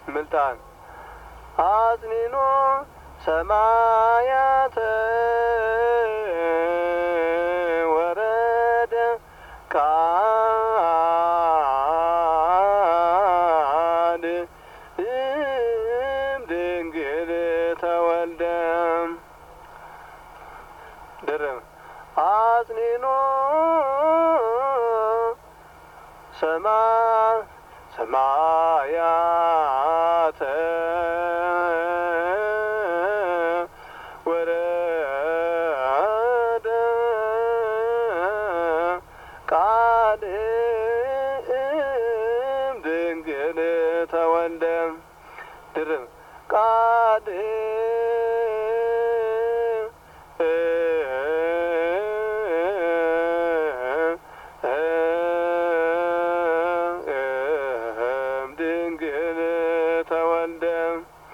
ምልጣን አጽኒኖ ሰማያተ ወረደ ቃል ድንግል ተወልደ ድርብ አጽኒኖ ሰማያተ ወረደ ቃል ድንግል ተወልደ ድርብ ቃል ድንግል ተወልደ